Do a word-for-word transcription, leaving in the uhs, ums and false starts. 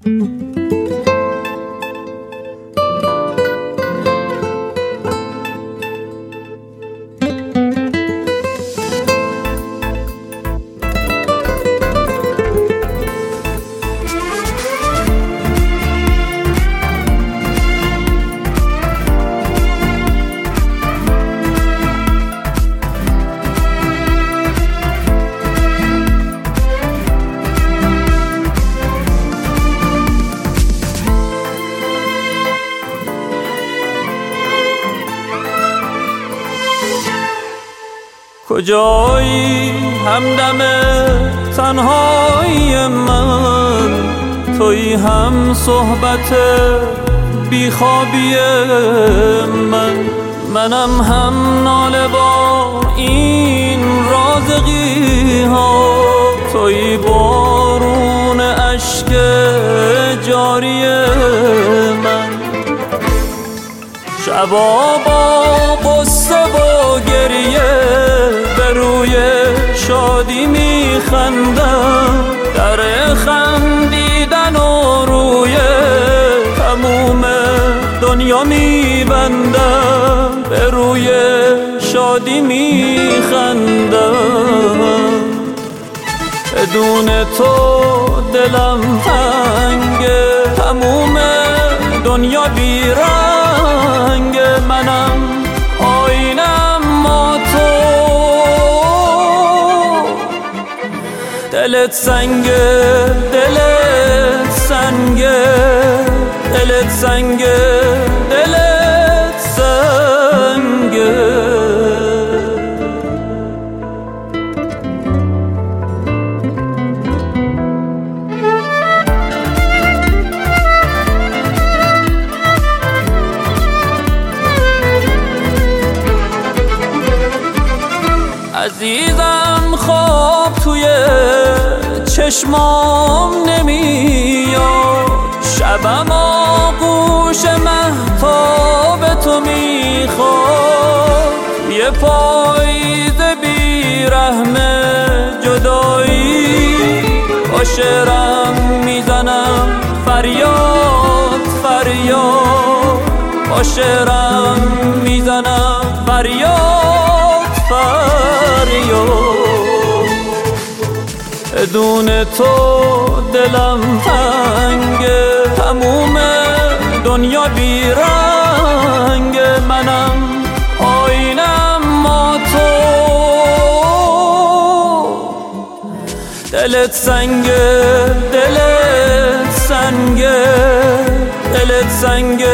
کجایی همدم تنهایی من، تویی هم صحبت بیخوابی من، منم هم ناله با این رازقی ها، تویی بارون اشک جاری من، شبا با قصه و گریه به روی شادی میخندم، در خندیدن و روی تموم دنیا میبندم، به روی شادی میخندم، بدون تو دلم تنگه، تموم دنیا بیرنگ، منم آینم ما تو، دلت سنگه دلت سنگه دلت سنگه دلت سنگه. عزیزم خواب توی چشمام نمیاد، شبم آغوش مهتاب تو میخواد، یه پاییز بیرحم جدایی با شعرم میزنم فریاد فریاد، با شعرم میزنم فریاد فریاد، بدون تو دلم تنگه، تموم دنیا بیرنگ، منم آینم ما تو، دلت سنگه دلت سنگه دلت سنگه